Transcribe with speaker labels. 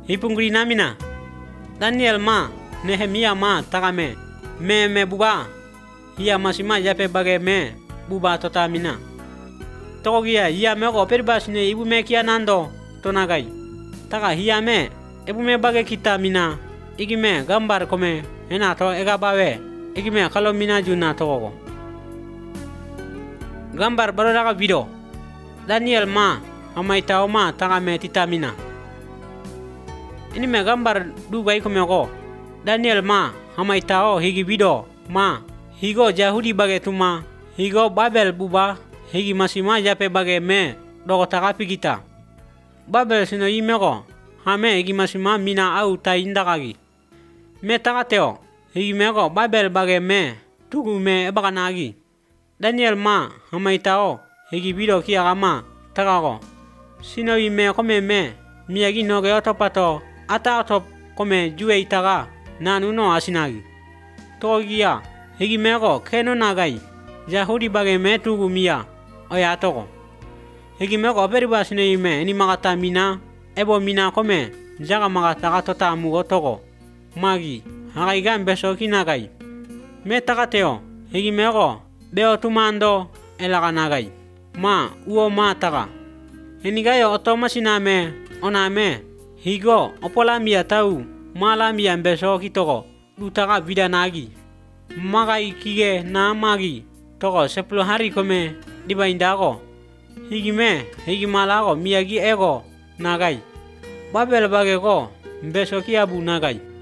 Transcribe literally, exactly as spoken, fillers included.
Speaker 1: hipungri namina. Daniel ma Nehemia ma takame me me buba hiya masima yape bage me buba tota mina. Togia hiya me ko peribasine ibu me kia nando tonagai. Taka hiya me ibu me bage kita mina igime gambar kome ena to ega bawe igime kalau mina juna togo. Gambar baru daga video Daniel ma amai tau ma takame tita mina. Ini me gambar du bai kome ko Daniel ma amai tau higi video ma higo Yahudi bage tuma higo Babel buba higi masima yape bage me dogo takapi kita. Babel sino ime ko hame higi masima mina au ta indakagi. Me takateo higi me ko Babel bage me tugu me ebakanagi. Daniel ma amai tau higi video kia kama takako. Sino ime kome me miyagi noge otopato ata otop kome jue itaga nanu no asinagi. Togia higi meko keno nagai Yahudi bage me tugu mia oya toko. Higi meko peribasine ime ini magata mina ebo mina kome jaga magata katota mugo toko. Magi hagai gan besoki nagai. Me takateo higi meko beo tumando elaka nagai. Ma uo ma taka. Ini gayo otomasina me oname higo opola mia tau mala mia besoki toko. Utaka vida nagi. Magai kige na magi. Toko sepuluh hari kome dibaindako. Higi me higi malako miyagi ego nagai. Babel bage ko besoki abu nagai.